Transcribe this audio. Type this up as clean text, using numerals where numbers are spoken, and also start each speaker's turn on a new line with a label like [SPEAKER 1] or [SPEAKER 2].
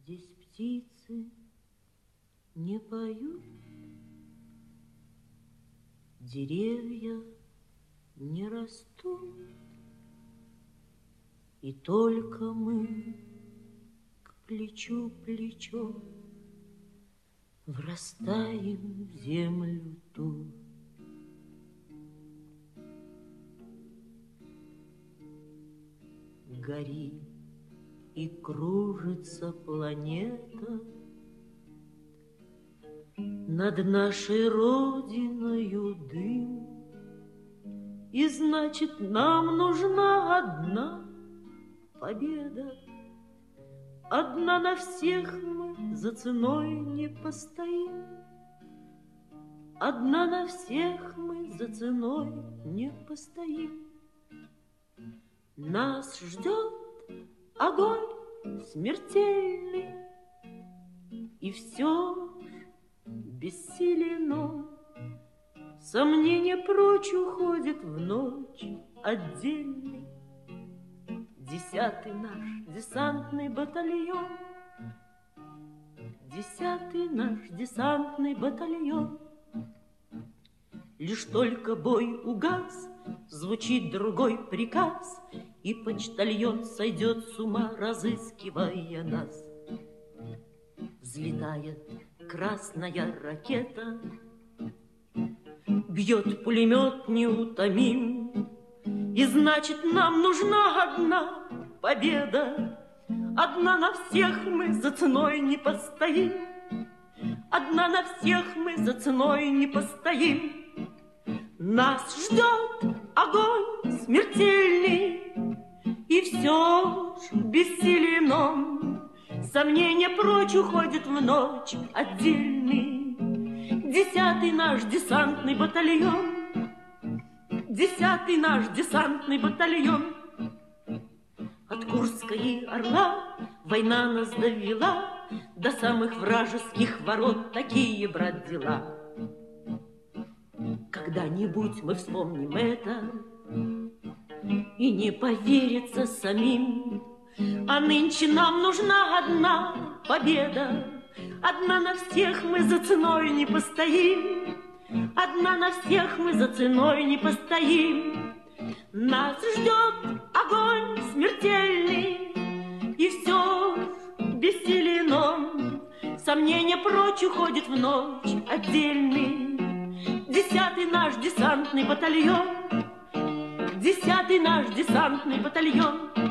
[SPEAKER 1] Здесь птицы не поют, деревья не растут, и только мы к плечу плечом врастаем в землю тут. Горит и кружится планета над нашей родиною дым, и значит, нам нужна одна победа. Одна на всех мы за ценой не постоим. Одна на всех мы за ценой не постоим. Нас ждет огонь смертельный, и все бессилен он. Сомнение прочь уходит в ночь отдельный. 10-й наш десантный батальон, 10-й наш десантный батальон. Лишь только бой угас, звучит другой приказ, и почтальон сойдет с ума, разыскивая нас. Взлетает красная ракета, бьет пулемет неутомим, и значит, нам нужна одна победа. Одна на всех мы за ценой не постоим. Одна на всех мы за ценой не постоим. Нас ждет огонь смертельный, и все ж бессилен он. Сомнение прочь уходит в ночь отдельный. 10-й наш десантный батальон, 10-й наш десантный батальон. От Курска и Орла война нас довела до самых вражеских ворот. Такие, брат, дела. Когда-нибудь мы вспомним это, и не поверится самим. А нынче нам нужна одна победа. Одна на всех мы за ценой не постоим. Одна на всех мы за ценой не постоим. Нас ждет огонь смертельный, и все бессилен он. Сомнение прочь уходит в ночь отдельный. 10-й наш десантный батальон, 10-й наш десантный батальон.